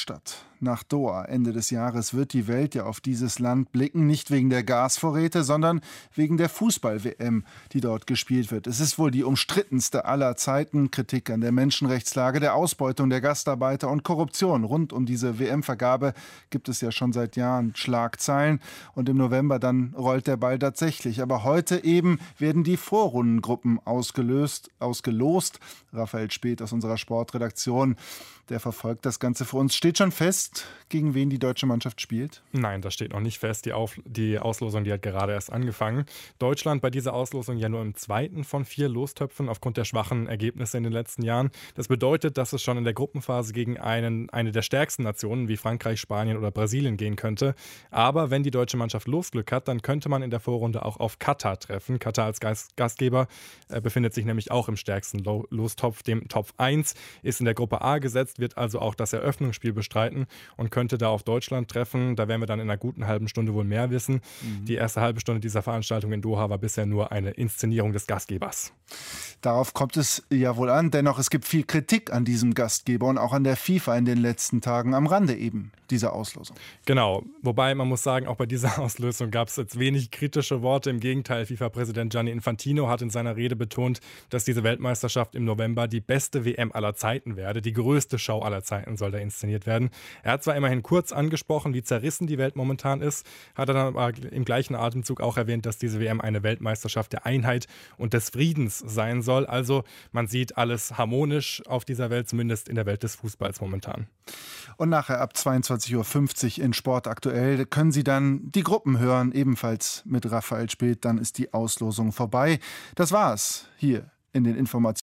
statt. Nach Doha Ende des Jahres wird die Welt ja auf dieses Land blicken, nicht wegen der Gasvorräte, sondern wegen der Fußball-WM, die dort gespielt wird. Es ist wohl die umstrittenste aller Zeiten. Kritik an der Menschenrechtslage, der Ausbeutung der Gastarbeiter und Korruption. Rund um diese WM-Vergabe gibt es ja schon seit Jahren Schlagzeilen. Und im November dann rollt der Ball tatsächlich. Aber heute eben werden die Vorrundengruppen ausgelost. Raphael Späth aus unserer Sportredaktion, der verfolgt das Ganze für uns. Steht schon fest, gegen wen die deutsche Mannschaft spielt? Nein, das steht noch nicht fest. Die Auslosung, die hat gerade erst angefangen. Deutschland bei dieser Auslosung ja nur im zweiten von 4 Lostöpfen aufgrund der schwachen Ergebnisse in den letzten Jahren. Das bedeutet, dass es schon in der Gruppenphase gegen eine der stärksten Nationen wie Frankreich, Spanien oder Brasilien gehen könnte. Aber wenn die deutsche Mannschaft Losglück hat, dann könnte man in der Vorrunde auch auf Katar treffen. Katar als Gastgeber befindet sich nämlich auch im stärksten Lostopf, dem Topf 1, ist in der Gruppe A gesetzt, wird also auch das Eröffnungsspiel bestreiten und könnte da auf Deutschland treffen. Da werden wir dann in einer guten halben Stunde wohl mehr wissen. Die erste halbe Stunde dieser Veranstaltung in Doha war bisher nur eine Inszenierung des Gastgebers. Darauf kommt es ja wohl an. Dennoch, es gibt viel Kritik an diesem Gastgeber und auch an der FIFA in den letzten Tagen, am Rande eben dieser Auslosung. Genau, wobei man muss sagen, auch bei dieser Auslosung gab es jetzt wenig kritische Worte. Im Gegenteil, FIFA-Präsident Gianni Infantino hat in seiner Rede betont, dass diese Weltmeisterschaft im November die beste WM aller Zeiten werde. Die größte Show aller Zeiten soll da inszeniert werden. Er hat zwar immerhin kurz angesprochen, wie zerrissen die Welt momentan ist, hat er dann aber im gleichen Atemzug auch erwähnt, dass diese WM eine Weltmeisterschaft der Einheit und des Friedens sein soll. Also man sieht alles harmonisch auf dieser Welt, zumindest in der Welt des Fußballs momentan. Und nachher ab 22:50 Uhr in Sport aktuell können Sie dann die Gruppen hören, ebenfalls mit Raphael Späth. Dann ist die Auslosung vorbei. Das war's hier in den Informationen.